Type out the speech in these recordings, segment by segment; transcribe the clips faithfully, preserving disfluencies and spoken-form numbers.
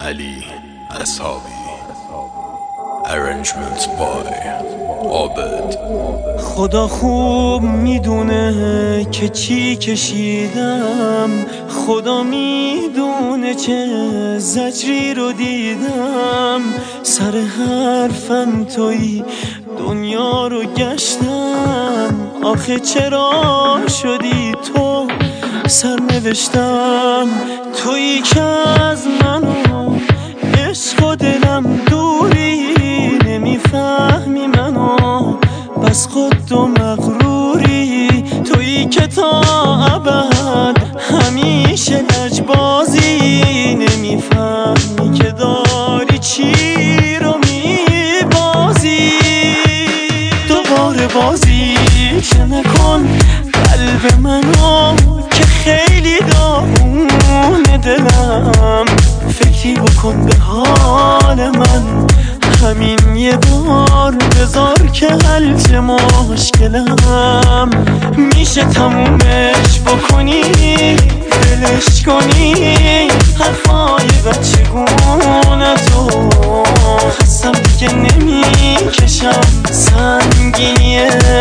علی اصحابی. Arrangements by عابد. خدا خوب میدونه که چی کشیدم، خدا میدونه چه زجری رو دیدم. سر حرفم تویی دنیا رو گشتم، آخه چرا شدی تو سرنوشتم؟ تویی که از منو عشق و دلم دوری، نمیفهمی منو بس خود و مغروری. تویی که تا ابد همیشه لجبازی، نمیفهمی که داری چی رو میبازی. دوباره بازی که نکن قلب منو که خیلی داغونه دلم. فکری بکن به حال من، همین یه بار بذار که حل چه مشکلم. میشه تمومش بکنی، دلش کنی حرفای بچگونه تو. خستم دیگه نمیکشم سنگینی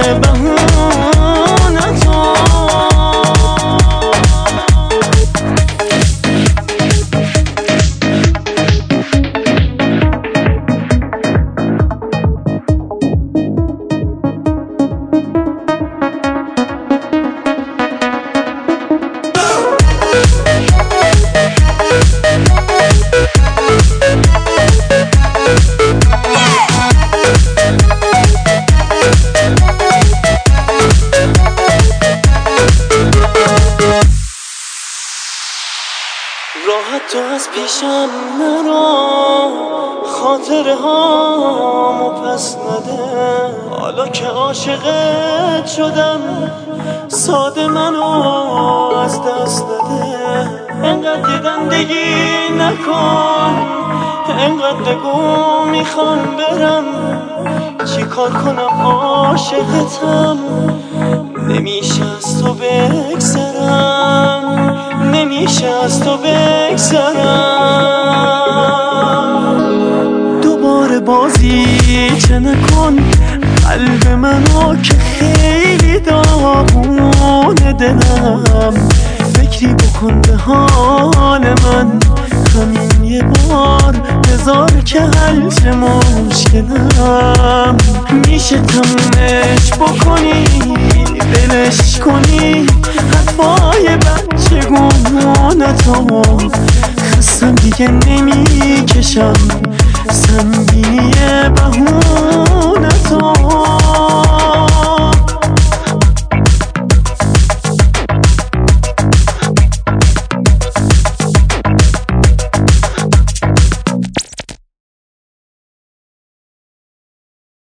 بهونه تو. راحت تو از پیشم نرو، خاطره هامو پس نده. حالا که عاشقت شدم ساده منو از دست نده. انقدر دندگی نکن، انقدر بگو میخوام برم. چی کار کنم عاشقتم، نمیشه از تو بگذرم، نمیشه از تو بگذرم. دوباره بازی چه نکن قلب منو که خیلی داغونه دلم. فکری بکن به حال من، همین یه بار بذار که حل چه مشکلم. میشه تمومش بکنی، دلش کنی حرفای بچگونه تو. خستم دیگه نمیکشم سنگینی بهونه